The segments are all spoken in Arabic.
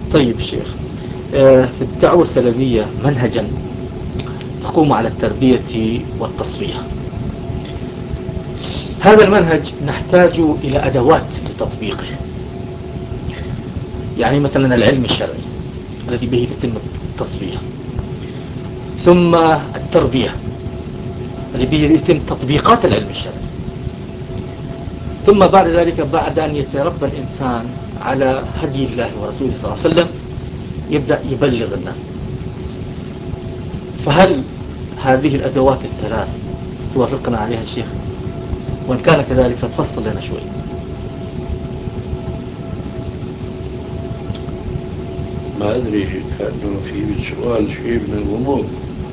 طيب الشيخ، في الدعوة السلفية منهجا تقوم على التربية والتصفية. هذا المنهج نحتاج إلى أدوات لتطبيقه. يعني مثلا العلم الشرعي الذي به تتم التصفية، ثم التربية الذي به يتم تطبيقات العلم الشرعي، ثم بعد ذلك بعد أن يتربى الإنسان على هدي الله ورسوله صلى الله عليه وسلم يبدأ يبلغ الناس. فهل هذه الأدوات الثلاث توافقنا عليها الشيخ؟ وإن كان كذلك ففصل لنا شوي. ما أدري، كأنه في سؤال شيء من الغموض.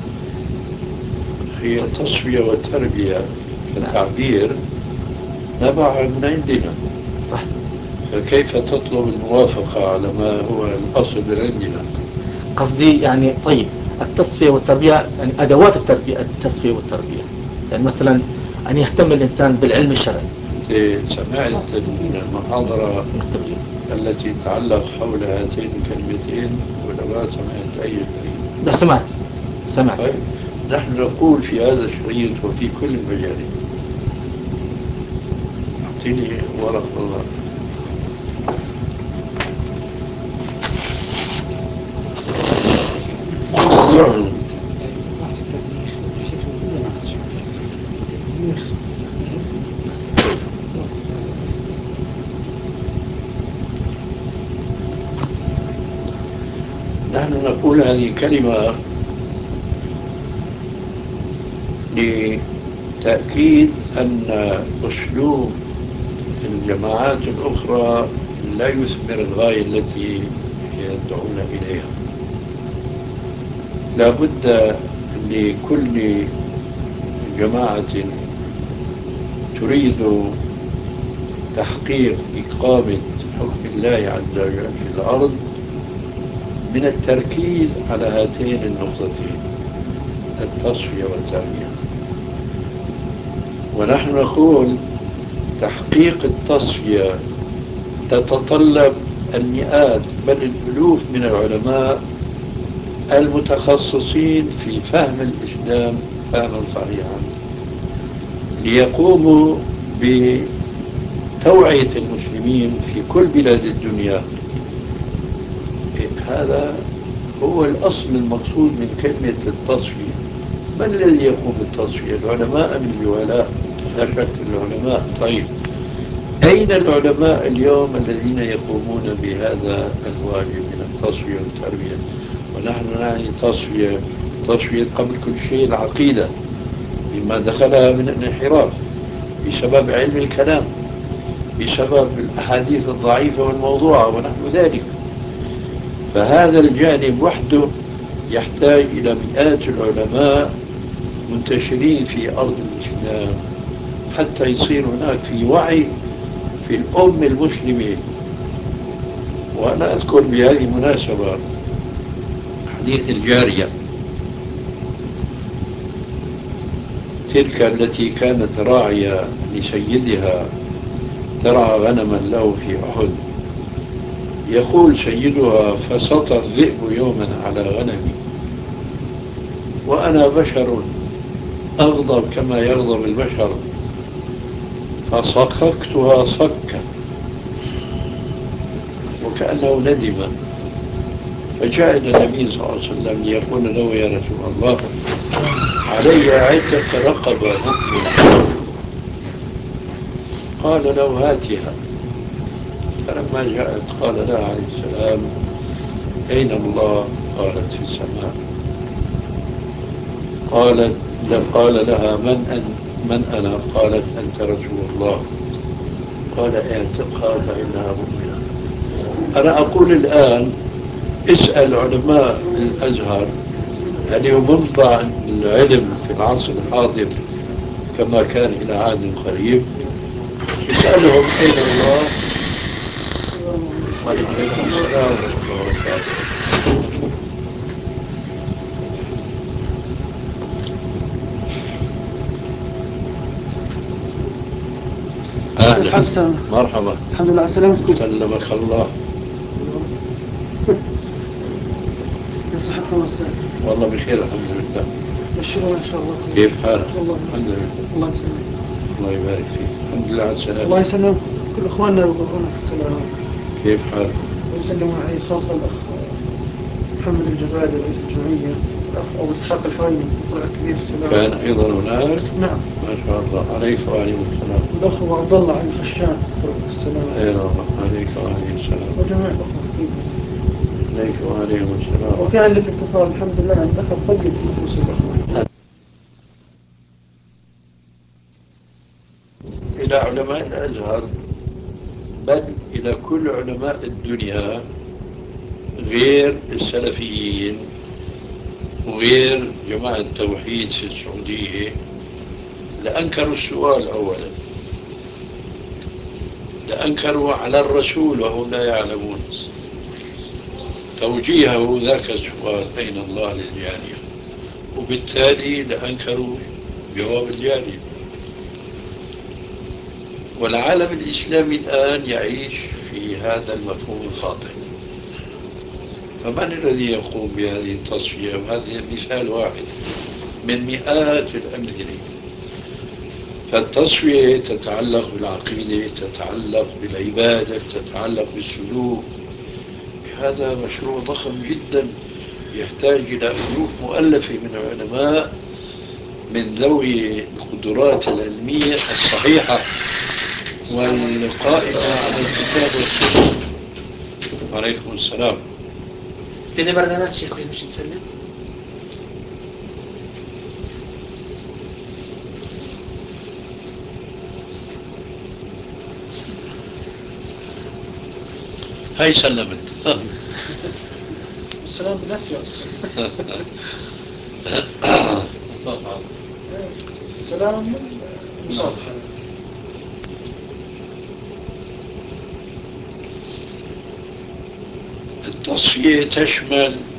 هي التصفية والتربية كتعبير نبع من عندنا، صح. فكيف تطلب الموافقة على ما هو الأصل من عندنا؟ قصدي يعني طيب التصفية والتربية، يعني أدوات التربية، التصفية والتربية، يعني مثلا أن يهتم الإنسان بالعلم الشرعي. سمعت المحاضرة التي تعلق حول هاتين الكلمتين ولا ما سمعت أي شيء؟ لا، سمعت. طيب، نحن نقول في هذا الشريط وفي كل المجالات. أعطيني ورق الله. نحن نقول هذه كلمة لتأكيد أن أسلوب الجماعات الأخرى لا يثمر الغاية التي يدعون إليها. لا بد لكل جماعة تريد تحقيق إقامة حكم الله عز وجل في الأرض من التركيز على هاتين النقطتين، التصفية والتربية. ونحن نقول تحقيق التصفية تتطلب المئات بل الألوف من العلماء المتخصصين في فهم الإسلام فهما صحيحا، ليقوموا بتوعية المسلمين في كل بلاد الدنيا. هذا هو الأصل المقصود من كلمة التصفية. من الذي يقوم بالتصفية؟ العلماء أم الجهلاء؟ لا شك العلماء. طيب، أين العلماء اليوم الذين يقومون بهذا الواجب من التصفية والتربية؟ ونحن نعني تصفية قبل كل شيء العقيدة مما دخلها من الانحراف بسبب علم الكلام، بسبب الأحاديث الضعيفة والموضوعة ونحو ذلك. فهذا الجانب وحده يحتاج إلى مئات العلماء منتشرين في أرض الإسلام حتى يصير هناك في وعي في الأمة المسلمة. وأنا أذكر بهذه المناسبة حديث الجارية تلك التي كانت راعية لسيدها ترعى غنما له في أحد. يقول سيدها: فسطى الذئب يوما على غنمي وأنا بشر أغضب كما يغضب البشر، فصككتها صكة، وكأنه ندم. فجاء إلى النبي صلى الله عليه وسلم ليقول له: يا رسول الله، علي عتق رقبة مؤمنة. قال له: هاتها. فلما جاءت قال لها عليه السلام: أين الله؟ قالت: في السماء. قال لها: من أنا؟ قالت: أنت رسول الله. قال: اعتقها فإنها مؤمنة. أنا أقول الآن اسأل علماء الأزهر هل هو منبع العلم في العصر الحاضر كما كان إلى عهد قريب؟ اسألهم أين الله؟ وعليكم السلام ورحمة الله وبركاته. أهلا، مرحبا، الحمد لله على سلامتكم. سلمك الله. صحتكم والسلامة. والله بخير الحمد لله. بشرونا إن شاء الله. كيف حالك؟ والله الحمد لله. الله يسلمك. الله يبارك فيك. الحمد لله على السلامة. الله يسلمك كل إخواننا يقولون السلام. كيف حالك؟ ويسلموا عليه خاصة الأخ محمد الجبادي رئيس الجمعية، الأخ أبو إسحاق الحايمي طلع كبير السلام. كان أيضا هناك؟ نعم. ما شاء الله. عليك وعليكم السلام. الأخ أبو عبد الله علي الخشان طلع السلام. أيضا عليك وعليكم السلام. وجميع الأخوة عليك وعليكم السلام. وكان للاتصال الحمد لله أن دخل طيب في نفوس الأخوة. إلى علماء الأزهر بل إلى كل علماء الدنيا غير السلفيين وغير جماعة التوحيد في السعودية لأنكروا السؤال أولا، لأنكروا على الرسول وهم لا يعلمون توجيهه ذاك السؤال أين الله للجارية، وبالتالي لأنكروا جواب الجارية. والعالم الإسلامي الآن يعيش في هذا المفهوم الخاطئ. فمن الذي يقوم بهذه التصفية؟ وهذا مثال واحد من مئات الأمثلة. فالتصفية تتعلق بالعقيدة، تتعلق بالعبادة، تتعلق بالسلوك. هذا مشروع ضخم جدا يحتاج إلى ألوف مؤلفة من العلماء من ذوي القدرات العلمية الصحيحة والقائمة على الكتاب والسنة. وعليكم السلام. في برنامج شيخ مش نسلم. هاي سلمت. السلام بنفسه. السلام مصافحة. التصفية تشمل